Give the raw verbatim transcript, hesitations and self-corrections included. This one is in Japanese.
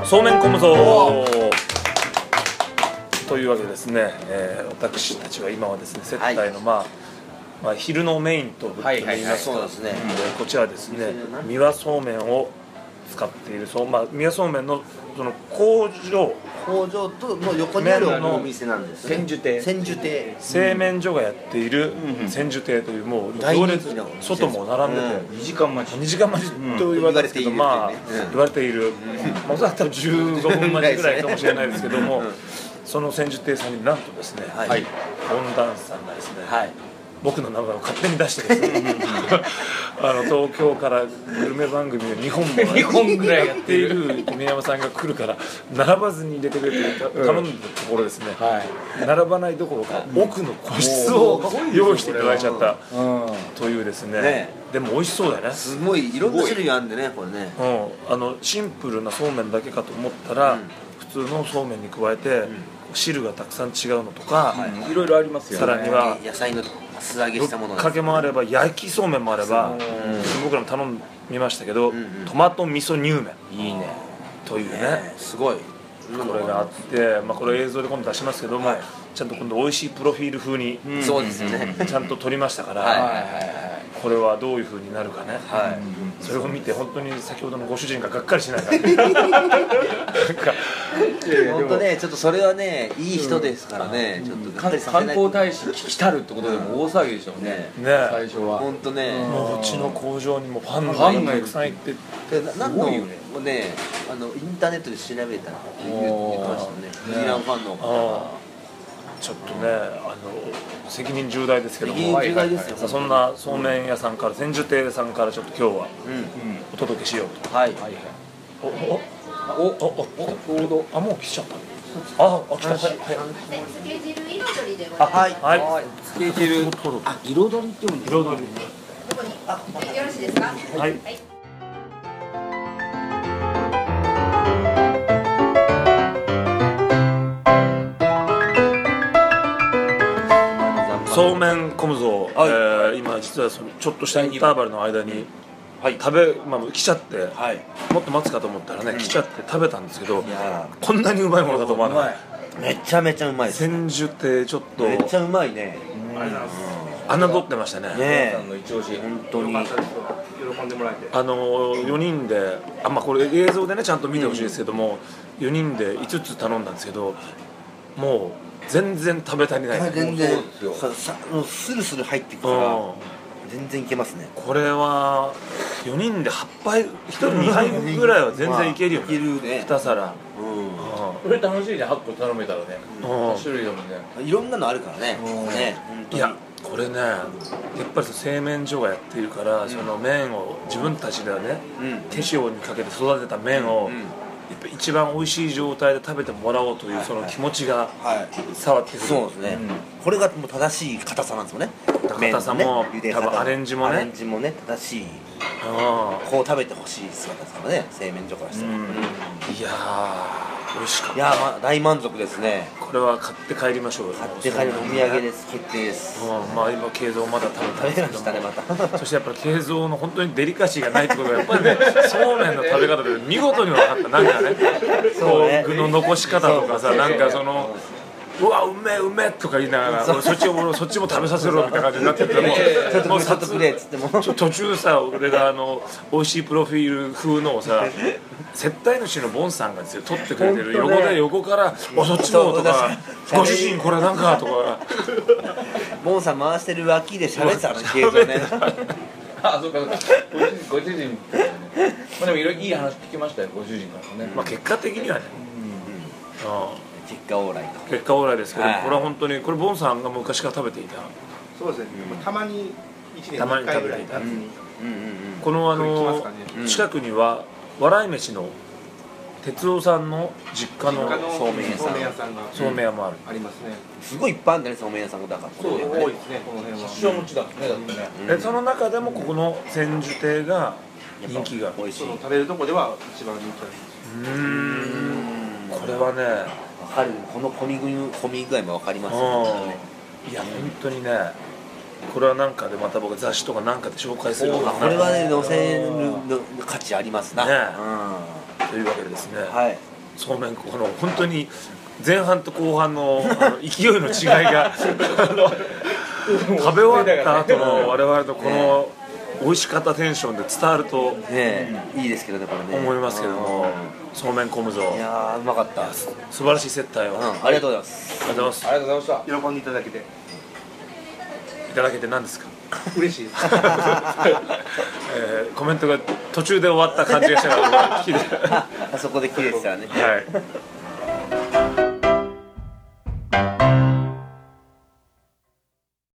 そうめん込むぞというわけでですね、えー、私たちは今はですね接待の、はい、まあまあ、昼のメインとぶっと言いますか、こちらですね三輪そうめんを使っているそう、まあ、三輪そうめんのその工場工場との横にあるお店なんですね。千住亭千住亭製麺所がやっている千住亭というもう行列外も並んでてにじかん待ちにじかん待ちと言われてるけど、まあ言われている、まあ、それだったらじゅうごふん待ちぐらいかもしれないですけども、その千住亭さんになんとですね温暖さんがですね、はい、僕の名前を勝手に出してですねあの東京からグルメ番組をにほんもにほんぐらいやっている宮山さんが来るから並ばずに入れてくれて頼んだところですね、うんはい、並ばないどころか奥の個室を用意していただいちゃったというですね、ね、でも美味しそうだね。 すごいいろんな種類あるんでねこれね、 うん、あのシンプルなそうめんだけかと思ったら、うん、普通のそうめんに加えて、うん、汁がたくさん違うのとか、はい、いろいろありますよね。さらには野菜の素揚げしたものかけもあれば焼きそうめんもあれば、僕らも頼みましたけど、うんうん、トマト味噌乳麺いいねというね、ねすごいこれがあって、まあ、これ映像で今度出しますけども、はい、ちゃんと今度美味しいプロフィール風に、 うん、そうですよねちゃんと撮りましたから、はいはいはい、これはどういう風になるかね、はい、それを見て本当に先ほどのご主人ががっかりしないか本当ねちょっとそれはねいい人ですからね、うん、ちょっと観光大使来たるってことでも大騒ぎでしょうね、 ね最初は本当ね、 もううちの工場にもファンがたくさんいて、 何のもねあのインターネットで調べたら言ってましたね、ミランファンの方ちょっとねあの責任重大ですけども、 責任重大ですよ、 さあそんなそうめん屋さんから千住亭さんからちょっと今日はお届けしようと、はいはいおおおおおちょうどあもう来ちゃったああ来たはいつけ汁彩りでございます。 はいはいつけ汁あ彩りって言うんですか。 彩りどこにあよろしいですか。はい。 そうめん込むぞ、はい、えー、今実はそのちょっとしたインターバルの間に、はい、食べ、まあ、来ちゃって、はい、もっと待つかと思ったらね、うん、来ちゃって食べたんですけど、こんなにうまいものだと思わない。 めちゃめちゃうまいです。 千住ってちょっとめっちゃうまいね。 侮ってましたね。 ねえ、本当に喜んでもらえて、 あのよにんで、あ、まあ、これ映像でねちゃんと見てほしいですけども、うん、よにんでいつつ頼んだんですけど、もう全然食べ足りない。 全然ささスルスル入ってくから全然いけますね。 これはよにんではちはいひとりにはいぐらいは全然いけるよね、まあ、いけるねにさら、うん、 これ楽しいね。はっこ頼めたらね、はち種類だもんね。 いろんなのあるからね、ねいやこれねやっぱり製麺所がやっているから、うん、その麺を自分たちではね、うん、手塩にかけて育てた麺を、うんうん、やっぱ一番美味しい状態で食べてもらおうという、はい、その気持ちが伝わってくる、 そうですね、うん、これがもう正しい硬さなんですよね。 硬さも、ね、多分アレンジもねアレンジもね正しい、こう食べてほしい姿ですからね、製麺所からしたら、うん、いやー美味しかった。 いやー、まあ、大満足ですね。 これは買って帰りましょう。 買って帰るお土産です。決定です、 うん、まあ今慶三まだ食べたんですけども、 食べましたねまたそしてやっぱり慶三の本当にデリカシーがないってことがやっぱりねそうめんの食べ方で見事に分かった。なんかねこう具の残し方とかさ、なんかそのうわうめえうめえとか言いながらそっちもそっちも食べさせろみたいな感じになっててもちょっともうちょっとくれっつっても途中さ俺があの美味しいプロフィール風のをさ接待主のボンさんがですよ撮ってくれてる、横で横から「おそっちも」とか「ご主人これなんか」とかボンさん回してる脇で喋ってたの映像ねあ、そうかそうかご主人まあでもいろいろいい話聞きましたよ、ご主人からね。 まあ結果的にはね、 うんうん、結果オーライと結果オーライですけど、はい、これは本当にこれボンさんが昔から食べていた。 そうですね、うん、たまにいちねんにいっかいぐらいたまに食べていた、 うんうんうん、このあの、ね、近くには笑い飯の哲夫さんの実家のそうめん屋さんそうめん屋もある、 ありますね。 すごいいっぱいあるんだね、そうめん屋さんが。だからそう多いですね、この辺は発祥持ちだね、だってね、 うん、でその中でもここの千住亭が人気が美味しい。食べるとこでは一番人気です。 うーん、これはね分かる、この混み具合も分かりますよね。 いや本当にね、これはなんかでまた僕雑誌とかなんかで紹介する。これはね載せる価値ありますな、 ね、うん、というわけでですね、はい、 そうめんこの本当に前半と後半のあの勢いの違いが食べ終わった後の我々のこの美味しかったテンションで伝わるとねいいですけどねこれね思いますけども、そうめん昆布蔵、 いやーうまかった、 素晴らしい接待を、 うん、ありがとうございます。 ありがとうございます。 ありがとうございました。 喜んでいただけていただけて何ですか？ 嬉しいです。 えー、コメントが途中で終わった感じがしたから聞いてあそこで切れてたらね。 はい